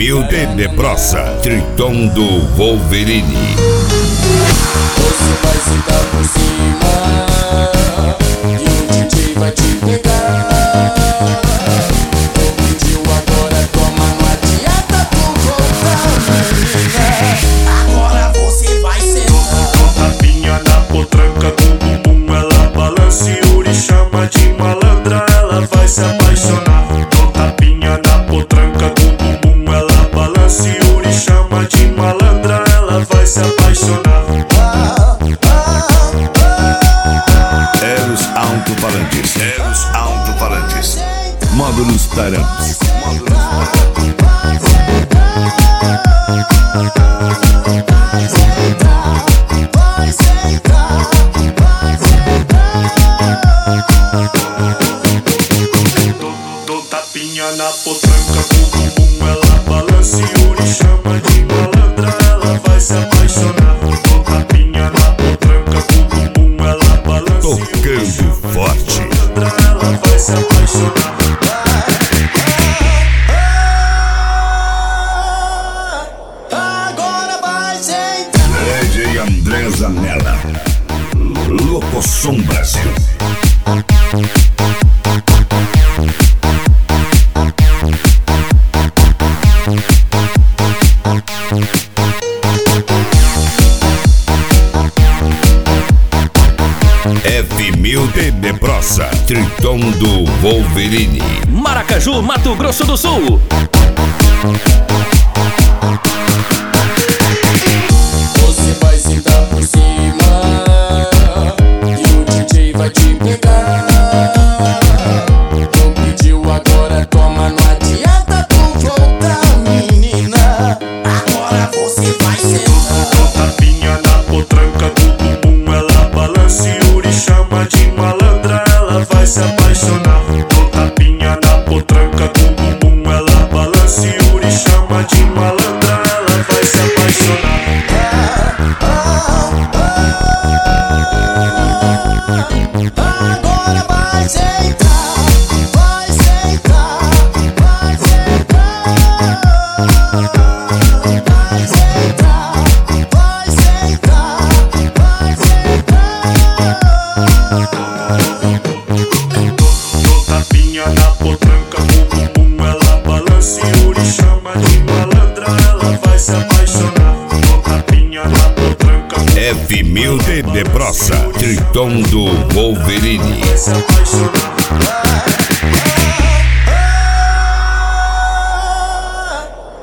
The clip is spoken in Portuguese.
F1000 de Brossa, Triton do Wolverine. Você vai sentar por cima e o DJ vai te pegar. Pediu agora, toma, não adianta tu voltar, menina. Agora você vai sentar. Tapinha na potranca com o bumbum, ela balança e Yuri chama de malandra, ela vai se apaixonar. Tapinha na potranca com o bumbum, ela balança e Yuri chama de malandra, ela vai se apaixonar. Eros alto-falantes, módulos Tarampes. Dou tapinha na potranca com o bumbum, ela balança e Yuri chama de malandra, ela vai se apaixonar. Dou tapinha na potranca com o bumbum, ela balança e Yuri Tocando forte. ela vai se apaixonar. Agora vai sentar. DJ André Zanella, Locosom Brasil. F1000 de Brossa, Triton do Wolverine. Maracaju, Mato Grosso do Sul. Você vai sentar por cima e o DJ vai te pegar. Não pediu agora, toma, não adianta tu voltar, menina. Agora você vai sentar. Tapinha na potranca com o bumbum, ela balança e Yuri chama de malandra, ela vai se apaixonar. Dou tapinha na potranca com o bumbum, ela balança e Yuri chama de malandra, ela vai se apaixonar. Agora vai sentar, vai sentar, vai sentar, vai sentar, vai sentar, vai sentar. Dou tapinha na potranca com o bumbum, ela balança e Yuri chama de malandra, ela vai se apaixonar. Dou tapinha na potranca com F1000 de Brossa, Triton do Wolverine. vai se apaixonar.